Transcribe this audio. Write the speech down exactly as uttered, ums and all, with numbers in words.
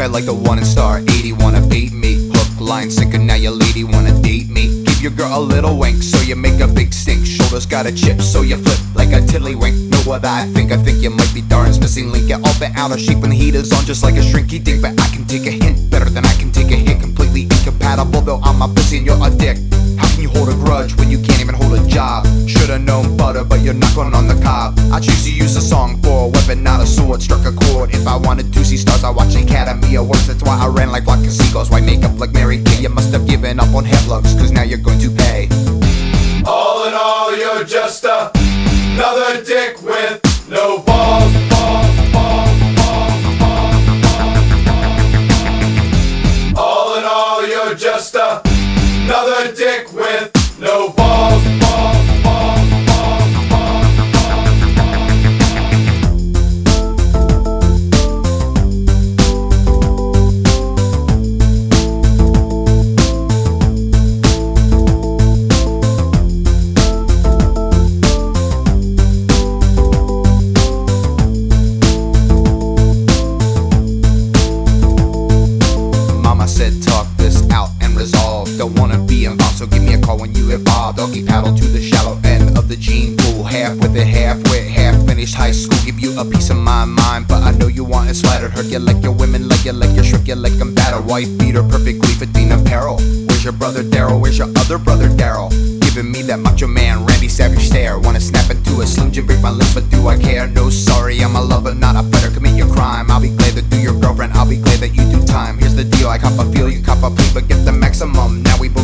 guy like the one in star eighty wanna bait me. Hook, line, sinker, now your lady wanna date me. Give your girl a little wink, so you make a big stink. Shoulders got a chip, so you flip like a tiddlywink. Know what I think? I think you might be Darren's missing link. Get all bent out of shape when the heat is on, just like a shrinky dink. But I can take a hint better than I can take a hit. Completely incompatible, though I'm a pussy and you're a dick. How can you hold a grudge when you can't even hold a job? Should've known butter, but you're not going on the cob. I choose to use a song for a weapon, not a sword. Struck a chord. If I wanted to see stars, I watch Academy Awards. That's why I ran like flock of seagulls. White makeup like Mary Kay. You must have given up on hair looks, cause now you're going to pay. All in all, you're just a, another dick with no balls, balls, balls, balls, balls, balls. All in all, you're just a, another dick with no balls, balls, balls, balls, balls, balls. Talk this out and resolve. Don't wanna be involved, so give me a call when you evolve. Doggy paddle to the shallow end of the gene pool. Half with it, half with, half finished high school. Give you a piece of my mind, but I know you want it splattered. Hurt you like your women, like you like your shrink you like I'm battered. White beater, perfectly fitting apparel. Where's your brother Daryl? Where's your other brother Daryl? Giving me that macho man, Randy Savage stare. Wanna snap into a Slim Jim, break my lips, but do I care? No, sorry, I'm a lover, not a fighter. Commit your crime. I'll be glad to do your girlfriend. I'll be glad that you do time. Here's the deal, I cop a feel, you cop a plea, but get the maximum. Now we both